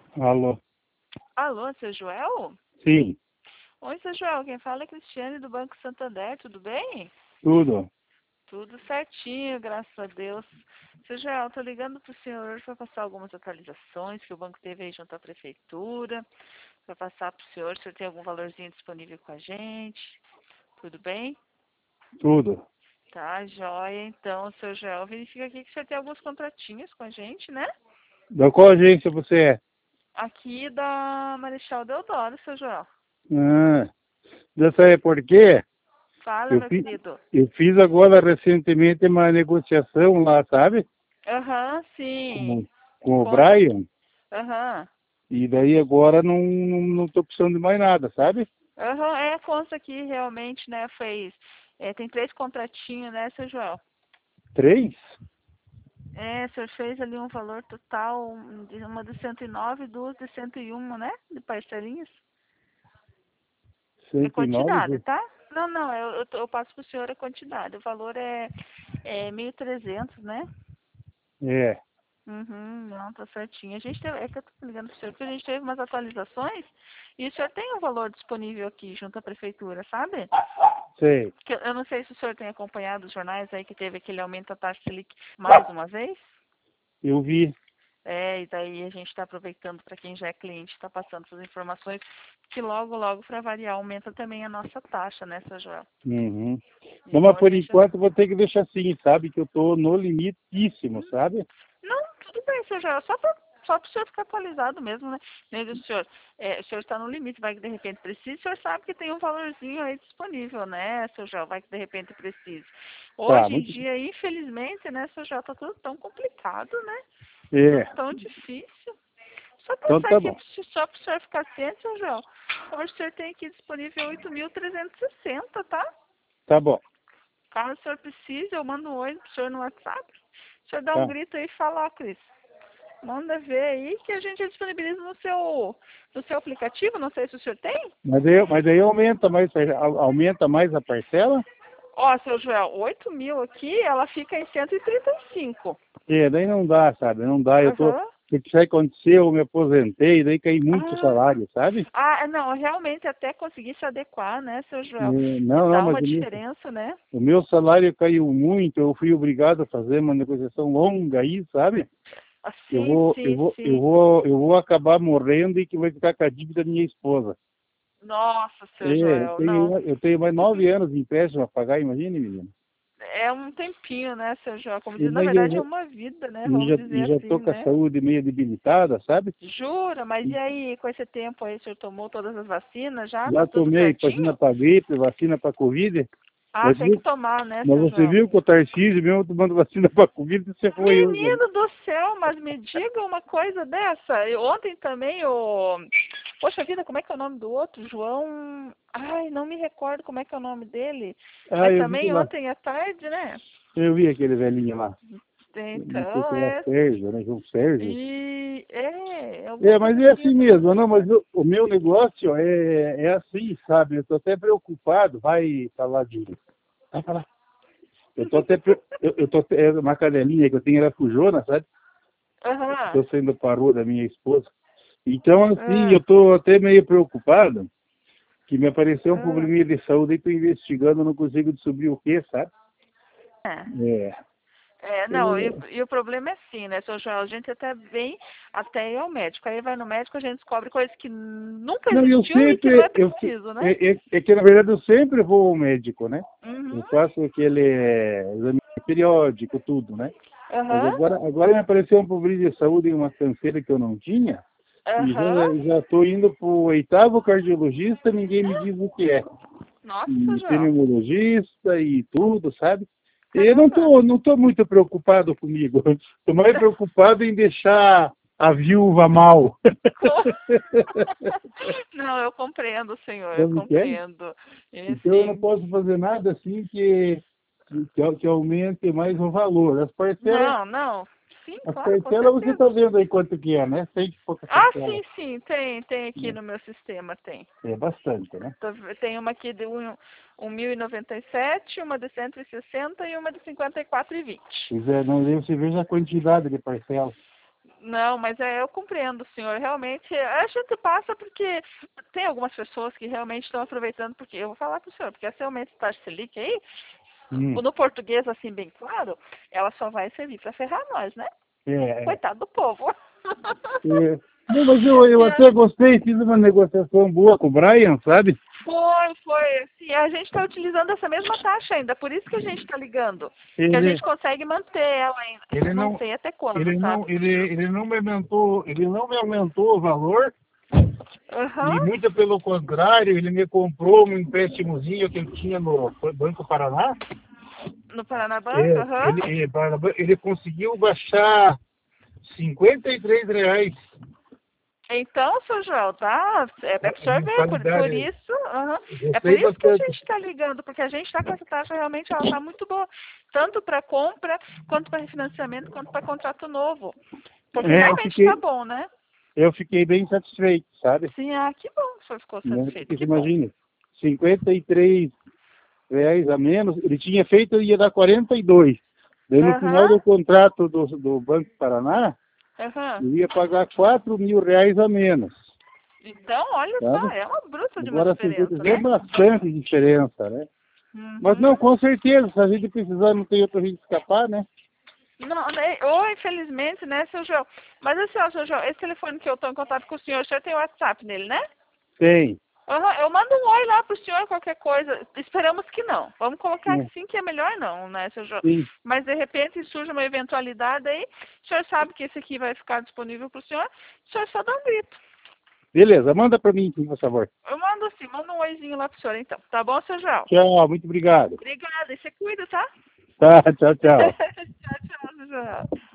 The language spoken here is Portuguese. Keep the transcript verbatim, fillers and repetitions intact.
Alô? Alô, seu Joel? Sim, Oi, seu Joel, quem fala é Cristiane do Banco Santander, tudo bem? tudo. Tudo certinho, graças a Deus. Seu Joel, tô ligando pro senhor para passar algumas atualizações que o banco teve aí junto à prefeitura, para passar pro senhor, se o senhor tem algum valorzinho disponível com a gente, tudo bem? Tudo. Tá, joia. Então, seu Joel, verifica aqui que o senhor tem alguns contratinhos com a gente, né? Da qual agência você é? Aqui da Marechal Deodoro, seu Joel. Ah, dessa é porque Fala, eu, meu fi, querido. eu fiz agora recentemente uma negociação lá, sabe? Aham, sim. Com, com o Conta. Brian. Aham. E daí agora não, não, não tô precisando de mais nada, sabe? Aham, é, consta aqui realmente, né, fez, é, tem três contratinhos, né, seu Joel? Três? É, o senhor fez ali um valor total, um de- uma de cento e nove e duas de cento e um, né, de parcelinhas. É Cento e nove? quantidade, tá? Não, não, eu, eu, tô- eu passo pro senhor a quantidade, o valor é, é mil e trezentos, né? É. Uhum, não, tá certinho. A gente teve, é que eu tô ligando pro senhor, porque a gente teve umas atualizações e o senhor tem um valor disponível aqui junto à prefeitura, sabe? Sei. Que eu eu não sei se o senhor tem acompanhado os jornais aí que teve aquele aumento da taxa Selic mais uma vez. Eu vi. É, e daí a gente está aproveitando para quem já é cliente, está passando essas informações, que logo, logo, para variar, aumenta também a nossa taxa, né, seu Joel? Uhum. Não, Então mas a por gente. enquanto vou ter que deixar assim, sabe? Que eu tô no limitíssimo, Hum, sabe? Não, tudo bem, seu Joel, só para só para o senhor ficar atualizado mesmo, né? Nem do senhor, é, o senhor está no limite, vai que de repente precise, o senhor sabe que tem um valorzinho aí disponível, né, seu Joel? Vai que de repente precise. Tá, Hoje em muito. dia, infelizmente, né, seu Joel, está tudo tão complicado, né? Tudo É. tão difícil. Só Então passar tá aqui, bom. pro senhor- só para o senhor ficar ciente, seu João. Hoje o senhor tem aqui disponível oito mil trezentos e sessenta, tá? Tá bom. Caso o senhor precise, eu mando um oi pro senhor no WhatsApp. O senhor dá um Tá. grito aí e fala, ó, Cris, manda ver aí que a gente disponibiliza no seu, no seu aplicativo, não sei se o senhor tem. Mas aí, mas aí aumenta mais, au- aumenta mais a parcela? Ó, seu Joel, oito mil aqui, ela fica em cento e trinta e cinco. É, daí não dá, sabe? Não dá. Eu tô. Aham. O que aconteceu? Eu me aposentei, daí cai muito Ah, salário, sabe? ah, não, realmente até conseguir se adequar, né, seu É, Joel? E não, não, dá mas uma o meu, diferença, né? o meu salário caiu muito. Eu fui obrigado a fazer uma negociação longa aí, sabe? Ah, Eu sim, vou, eu sim, vou, eu sim. vou, eu vou acabar morrendo e que vai ficar com a dívida da minha esposa. Nossa, seu É, eu Joel, não. tenho, eu tenho mais nove anos de empréstimo a pagar, imagine, menino. É um tempinho, né, seu Joel? Como E diz, na daí eu verdade é vou, uma vida, né? e Vamos já, dizer e já assim, tô com a né? saúde meio debilitada, sabe? Jura? Mas e aí, com esse tempo aí, o senhor tomou todas as vacinas já? Já Tá tudo tomei vacina certinho? para gripe, vacina para Covid. Ah, Mas, tem que viu- tomar, né, mas seu você Joel? viu que o Tarcísio mesmo tomando vacina para Covid, você foi eu. Menino do céu, mas me diga uma coisa dessa. Eu, ontem também o. Poxa vida, como é que é o nome do outro? João. Ai, não me recordo como é que é o nome dele. Ah, Mas eu vi também lá. ontem à tarde, né? Eu vi aquele velhinho lá. Não sei Então, se era é. Sérgio, né? João Sérgio. E é, alguma É, mas coisa é assim, eu assim tô mesmo, não, mas parecida. o, o meu negócio é, é assim, sabe? Eu tô até preocupado, vai falar de. Vai falar. Eu tô até. pre- Eu, eu tô até, é uma cadelinha que eu tenho, ela fujona, sabe? Aham. Estou sendo parou da minha esposa. Então, assim, eu Ah, tô até meio preocupado que me apareceu um ah. probleminha de saúde e estou investigando, não consigo descobrir o que, sabe? É, É. É, não, e, É. e o problema é assim, né, seu Joel? A gente até vem até ir ao médico. Aí vai no médico, a gente descobre coisas que nunca Não, eu existiu e que não é sempre, eu, preciso, né? é, é, é que na verdade eu sempre vou ao médico, né? Uhum. Eu faço aquele é, exame periódico, tudo, né? Mas Aham. agora, agora me apareceu um problema de saúde em uma canseira que eu não tinha, e Aham. já estou indo para o oitavo cardiologista, ninguém me diz o que é. Nossa, seu E Joel. pneumologista e tudo, sabe? E eu não Caramba. estou não tô muito preocupado comigo. Estou mais preocupado em deixar a viúva mal. Co- Não, eu compreendo, senhor, eu Sabe o que é? compreendo. E Então eu não sim. posso fazer nada assim que, que, que aumente mais o valor. As parcelas, Não, não. Sim, as claro, com parcelas você está certeza. vendo aí quanto que é, né? Cem e pouca Ah, parcela. sim, sim, tem, tem aqui Né? no meu sistema, tem. É bastante, né? Tô ve- Tem uma aqui de um, um mil e noventa e sete, uma de cento e sessenta e uma de cinquenta e quatro e vinte. Pois é, não, aí você veja a quantidade de parcelas. Não, mas é, eu compreendo, senhor. Realmente, a gente passa porque tem algumas pessoas que realmente estão aproveitando, porque eu vou falar para o senhor, porque essa aumento de taxa Selic aí, Hum. no português, assim, bem claro, ela só vai servir para ferrar nós, né? É, Coitado do povo. é. Não, mas eu, eu até gostei, fiz uma negociação boa com o Brian, sabe? Foi, foi. Assim, a gente está utilizando essa mesma taxa ainda, por isso que a gente está ligando. Ele, Que a gente consegue manter ela ainda. ele não, não, sei até quando, ele sabe? não, ele, ele não me aumentou, ele não me aumentou o valor, Uhum. e muito pelo contrário, ele me comprou um empréstimozinho que ele tinha no Banco Paraná. No Paraná Banco? É, Uhum. ele, ele, ele conseguiu baixar cinquenta e três reais. Então, seu João, tá? É para o senhor ver, por, por isso, uhum. é por isso que a gente está ligando, porque a gente está com essa taxa realmente, ela está muito boa, tanto para compra, quanto para refinanciamento, quanto para contrato novo. Porque É, realmente fiquei, está bom, né? Eu fiquei bem satisfeito, sabe? Sim, ah, que bom que o senhor ficou satisfeito. Porque Que imagina, cinquenta e três reais a menos, ele tinha feito, ia dar quarenta e dois. Daí no uhum. final do contrato do, do Banco Paraná, uhum. eu ia pagar quatro mil reais a menos. Então, olha sabe? só, é uma bruta de uma Agora, diferença, cinquenta né? é bastante diferença, né? Uhum. Mas não, com certeza, se a gente precisar, não tem outro jeito de escapar, né? Não, né? Ou infelizmente, né, seu João? Mas assim, ó, seu João, esse telefone que eu estou em contato com o senhor, o senhor tem WhatsApp nele, né? Tem. Uhum, eu mando um oi lá pro senhor, qualquer coisa. Esperamos que não. Vamos colocar Sim. assim que é melhor não, né, seu João? Sim. Mas de repente surge uma eventualidade aí, o senhor sabe que esse aqui vai ficar disponível pro senhor, o senhor só dá um grito. Beleza, manda para mim, por favor. Eu mando assim, mando um oizinho lá pro senhor então. Tá bom, seu João? Tchau, muito obrigado. Obrigada, e você cuida, tá? Tá, tchau, tchau. Tchau, tchau, seu João.